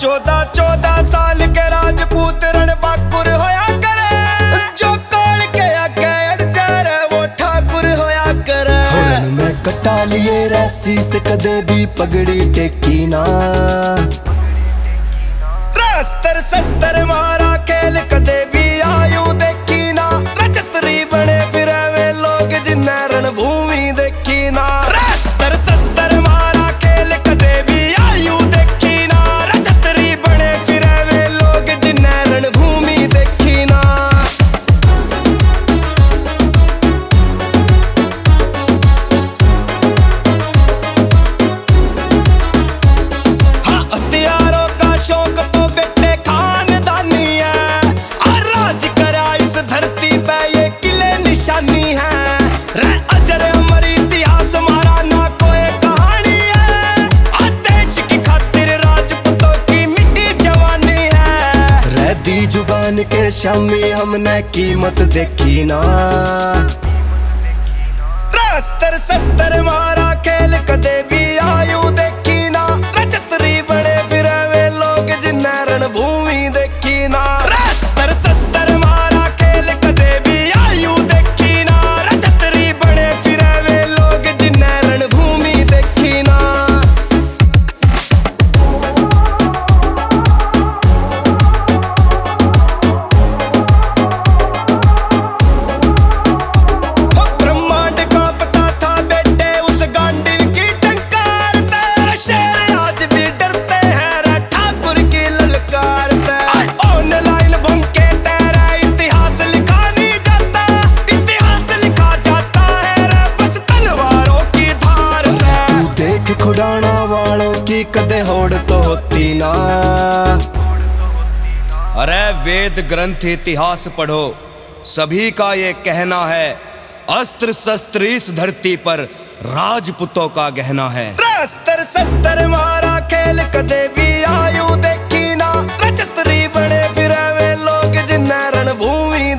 14 साल के राजपूत रणबाकुर होया करे, जो काल के आगे अड़ जा वो ठाकुर होया करे। रण में कटा लिए रस्सी से कदे भी पगड़ी टेकी ना, अस्त्र शस्त्र मारा खेल कदे भी आयु देखी ना, रजतरी बने फिरे वे लोग जिन्हें रणभूमि देखी ना। अस्त्र शस्त्र मारा खेल कदे भी आयु देखी ना, रजतरी बने फिरे वे लोग जिन्हें रणभूमि देखी ना। हाँ, हथियारों का शौक तो बेटे खानदानी है, और राज करा इस धरती पे ये किले निशानी है। रे अजर अमर इतिहास हमारा ना कोई कहानी है, और देश की खातिर राजपूतों की मिट्टी जवानी है। रे दी जुबान के शामी हमने कीमत देखी ना, अस्त्र शस्त्र मारा खेल कदे भी आयु देखी ना, रजतरी बड़े फिरे वे लोग जिन्हें रणभूमि देखी ना। अस्त्र शस्त्र मारा खेल कदे भी आयु देखी ना, रजतरी बड़े फिरे वे लोग जिन्हें रणभूमि देखी ना। ब्रह्मांड का पता था बेटे उस गांडी की टंकार ते, शेर आज भी डरते हैं रे ठाकुर की ललकार ते। ऑनलाइन भंके तेरा इतिहास लिखा नहीं जाता, इतिहास लिखा जाता है रे बस तलवारों की धार रे। तू देख खुडाना वालों की कदे होड़ तो होती ना। अरे वेद ग्रंथ इतिहास पढ़ो, सभी का ये कहना है, अस्त्र शस्त्र इस धरती पर राजपूतों का गहना है। अस्त्र शस्त्र मारा खेल कदे भी आयु देखी ना, रजतरी बड़े फिरे वे लोग जिन्हें रणभूमि